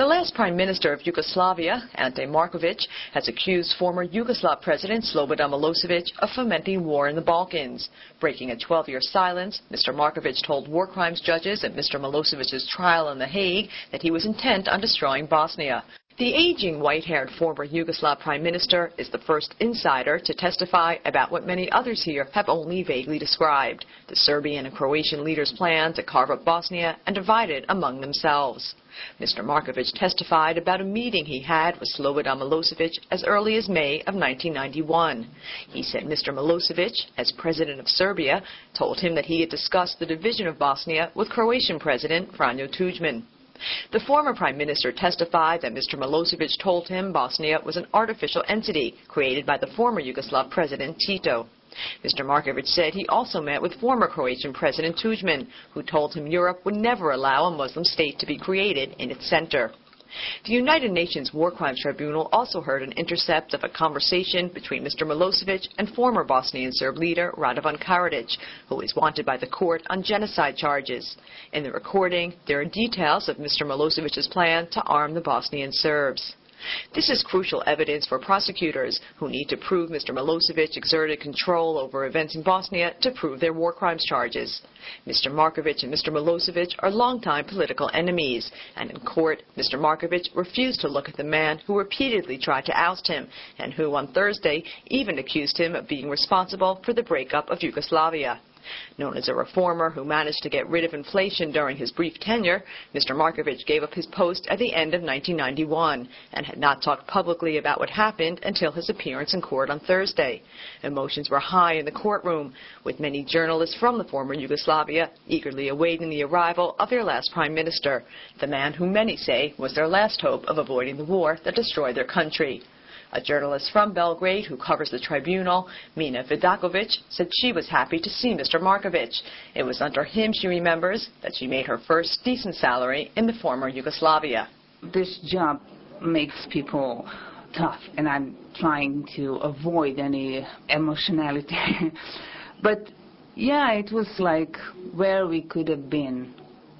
The last Prime Minister of Yugoslavia, Ante Markovic, has accused former Yugoslav President Slobodan Milosevic of fomenting war in the Balkans. Breaking a 12-year silence, Mr. Markovic told war crimes judges at Mr. Milosevic's trial in The Hague that he was intent on destroying Bosnia. The aging, white-haired former Yugoslav Prime Minister is the first insider to testify about what many others here have only vaguely described, the Serbian and Croatian leaders' plan to carve up Bosnia and divide it among themselves. Mr. Markovic testified about a meeting he had with Slobodan Milosevic as early as May of 1991. He said Mr. Milosevic, as president of Serbia, told him that he had discussed the division of Bosnia with Croatian President Franjo Tudjman. The former Prime Minister testified that Mr. Milosevic told him Bosnia was an artificial entity created by the former Yugoslav President Tito. Mr. Markovic said he also met with former Croatian President Tudjman, who told him Europe would never allow a Muslim state to be created in its center. The United Nations War Crimes Tribunal also heard an intercept of a conversation between Mr. Milosevic and former Bosnian Serb leader Radovan Karadzic, who is wanted by the court on genocide charges. In the recording, there are details of Mr. Milosevic's plan to arm the Bosnian Serbs. This is crucial evidence for prosecutors who need to prove Mr. Milosevic exerted control over events in Bosnia to prove their war crimes charges. Mr. Markovic and Mr. Milosevic are longtime political enemies, and in court, Mr. Markovic refused to look at the man who repeatedly tried to oust him and who on Thursday even accused him of being responsible for the breakup of Yugoslavia. Known as a reformer who managed to get rid of inflation during his brief tenure, Mr. Markovic gave up his post at the end of 1991 and had not talked publicly about what happened until his appearance in court on Thursday. Emotions were high in the courtroom, with many journalists from the former Yugoslavia eagerly awaiting the arrival of their last Prime Minister, the man who many say was their last hope of avoiding the war that destroyed their country. A journalist from Belgrade who covers the tribunal, Mina Vidakovic, said she was happy to see Mr. Markovic. It was under him, she remembers, that she made her first decent salary in the former Yugoslavia. This job makes people tough, and I'm trying to avoid any emotionality. But yeah, it was like where we could have been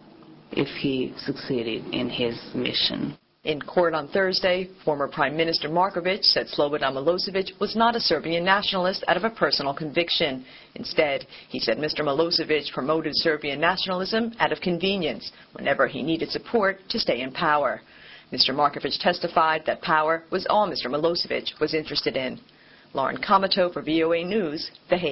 if he succeeded in his mission. In court on Thursday, former Prime Minister Markovic said Slobodan Milosevic was not a Serbian nationalist out of a personal conviction. Instead, he said Mr. Milosevic promoted Serbian nationalism out of convenience whenever he needed support to stay in power. Mr. Markovic testified that power was all Mr. Milosevic was interested in. Lauren Kamato for VOA News, The Hague.